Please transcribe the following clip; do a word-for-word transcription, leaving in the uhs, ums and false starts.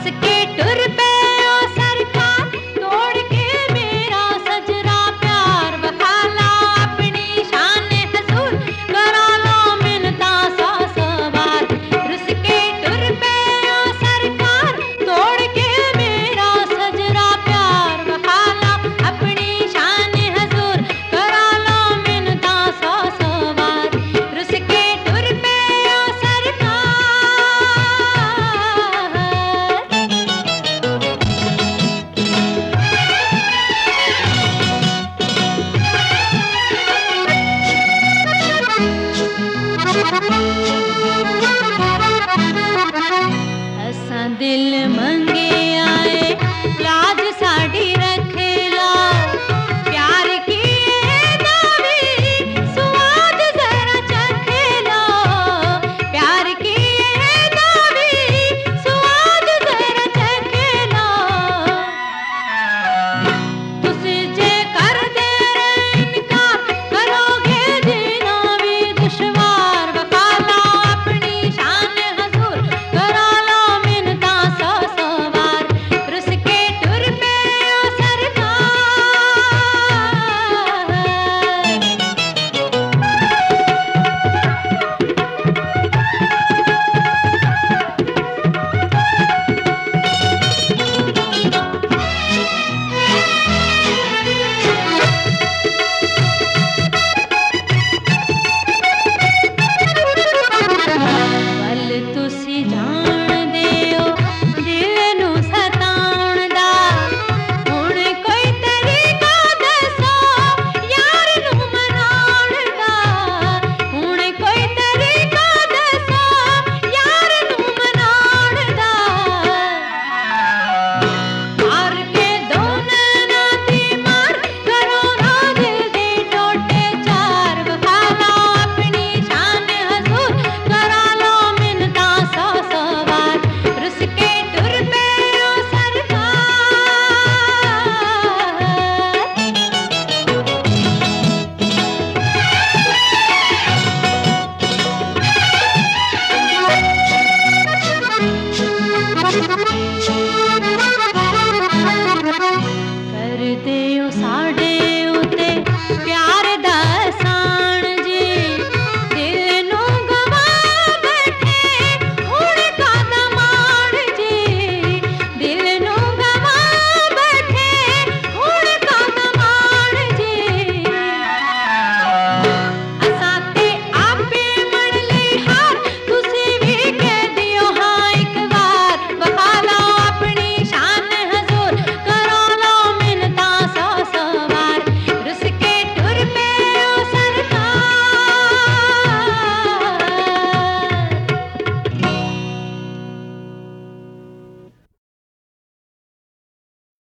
के टुर पे ओ सरकार, तोड़ के मेरा सजरा प्यार बखाला अपनी शान हजूर, करा लो मिन्नता सौ सवार। रुस के टुर पे ओ सरकार, तोड़ के मेरा सजरा प्यार बखाला अपनी शान हजूर, करा लो मिन्नता सौ सवार। रुस के टुर पे ओ सरकार। असां दिल मंगे आए, लाज साडी